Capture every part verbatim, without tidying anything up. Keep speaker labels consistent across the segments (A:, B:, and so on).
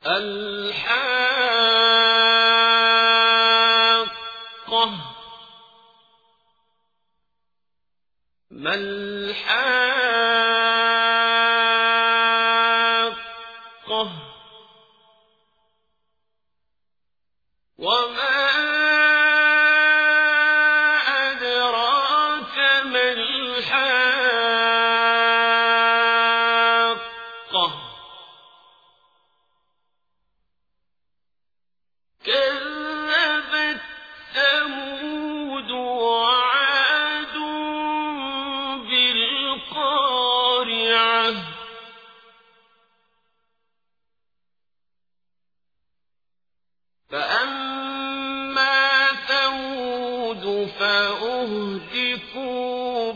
A: الحاقة ما الحاقة وما أدراك ما الحاقة كذبت ثمود وعاد بالقارعة فأما ثمود فأهلكوا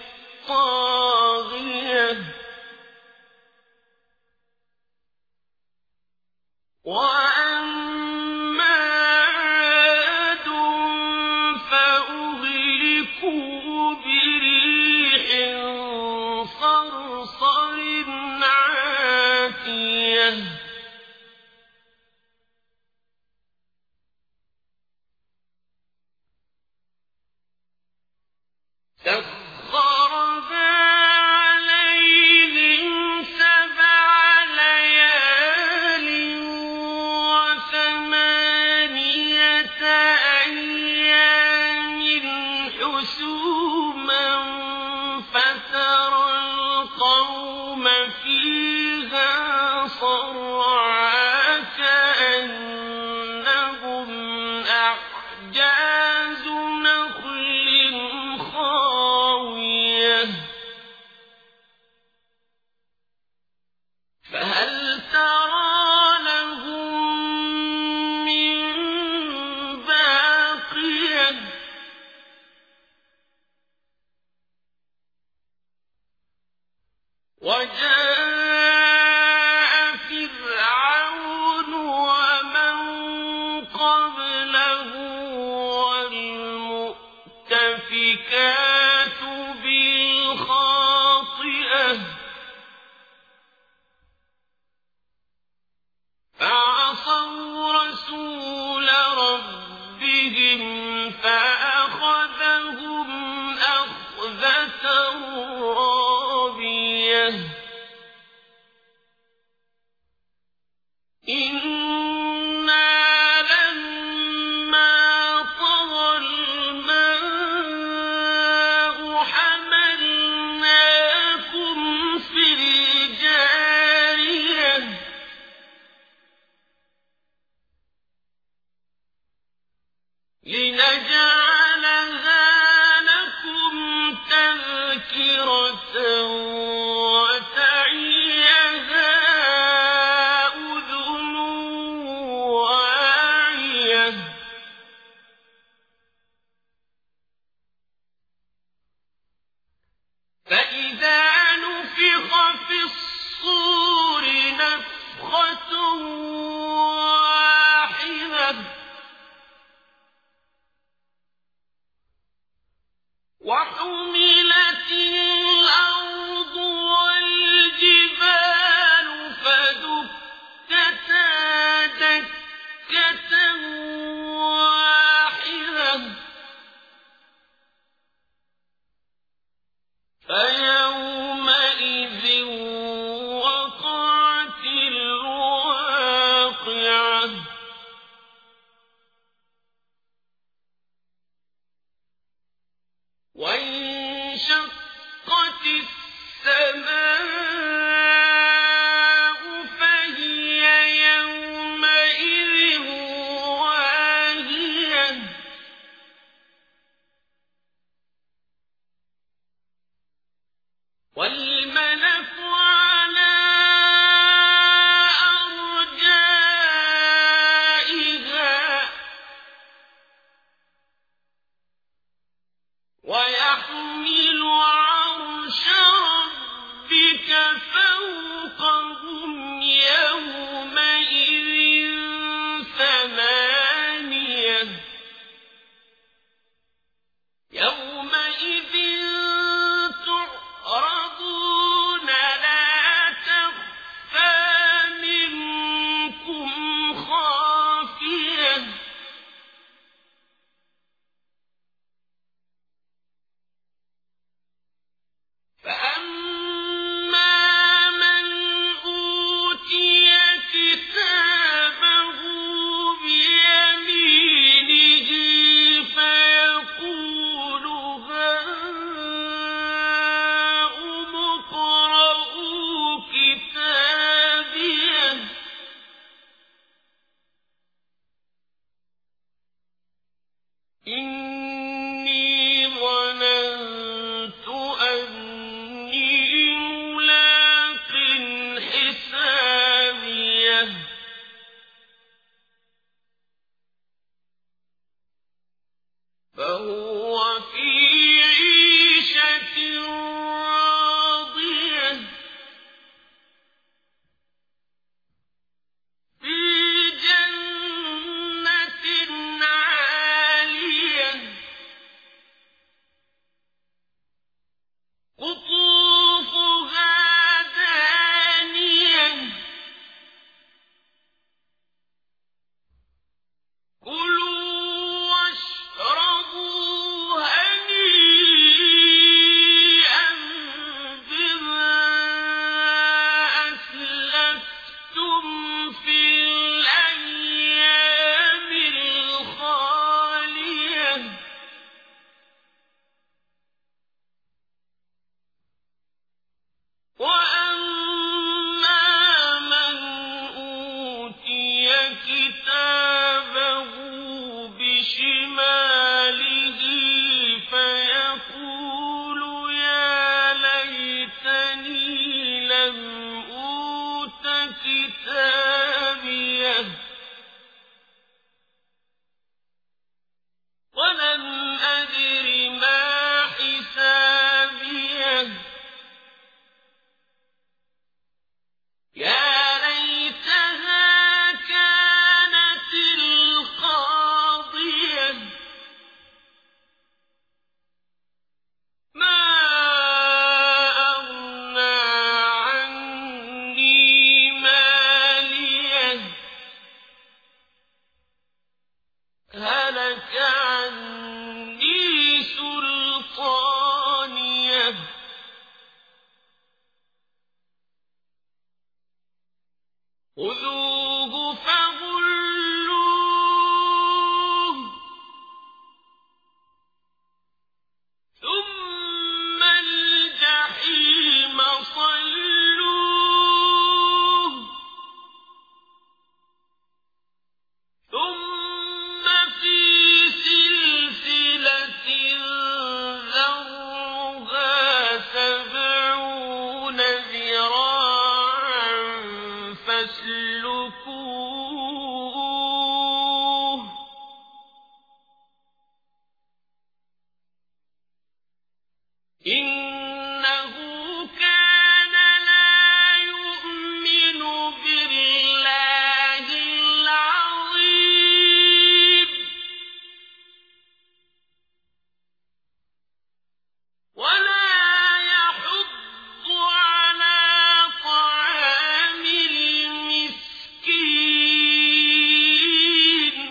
A: بالطاغية وأما عاد فأهلكوا بريح صرصر عاتية سخرها عليهم سبع ليال وثمانية أيام حسوما فترى القوم فيها صرعى كأنهم أعجاز نخل خاوية فهل ترى لهم من باقية وجاء فرعون ومن قبله والمؤتفكات بالخاطئة فعصوا رسول ربهم فأخذهم أخذة رابية إنا لما طغى الماء حملناكم في الجارية لنجعلها لكم تذكرة وتعيها أذن واعية فإذا نفخ في الصور نفخة واحدة وحملت خذوه فغلوه ثم الجحيم صلوه ثم في سلسلة ذرعها سبعون ذراعا فاسلكوه إنه كان لا يؤمن بالله العظيم ولا يحض على طعام المسكين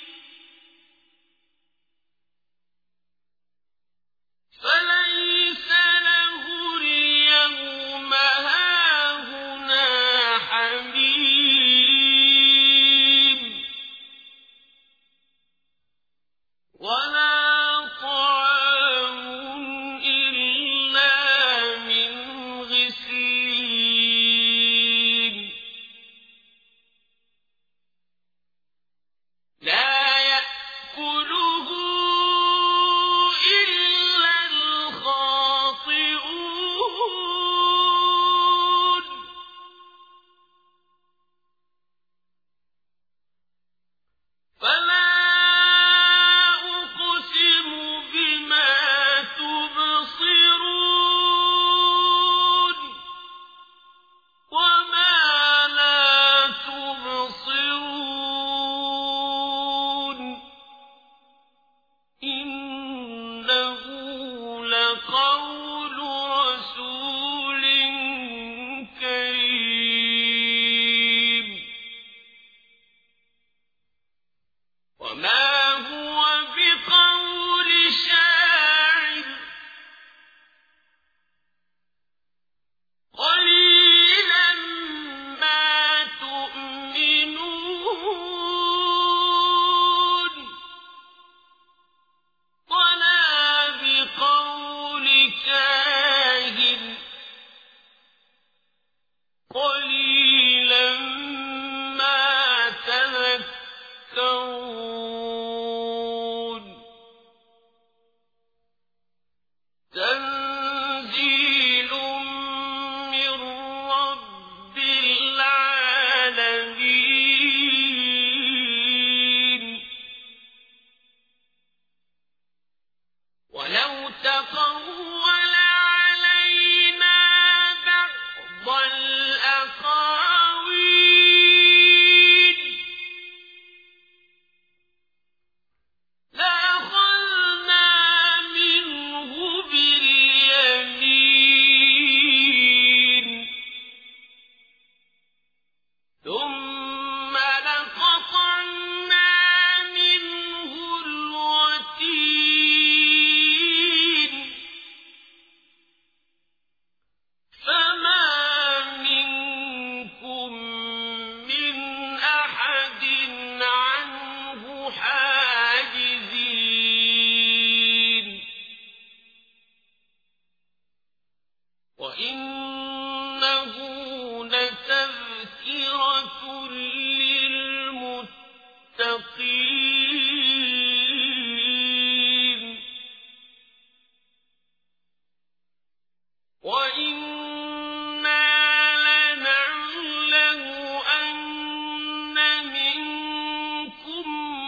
A: فليس له اليوم هاهنا حميم ولا طعام إلا من غسلين لا يأكله إلا الخاطئون فلا أقسم بما تبصرون وما لا تبصرون إنه لقول رسول كريم وما هو بقول شاعر قليلا ما تؤمنون ولا بقول كاهن قليلا ما تذكرون تنزيل من رب العالمين ولو تقول علينا بعض الأقاويل لأخذنا منه باليمين ثم لقطعنا منه الوتين فما منكم من أحد عنه حاجزين وإنه لتذكرة للمتقين وإنا لنعلم أن منكم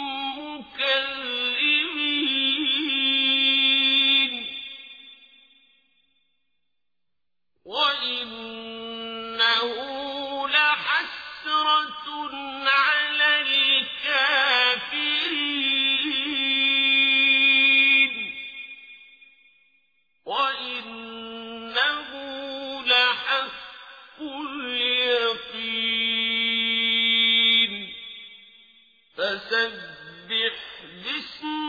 A: مكذبين وإنه لحسرة على الكافرين وإنه لحق اليقين فسبح باسم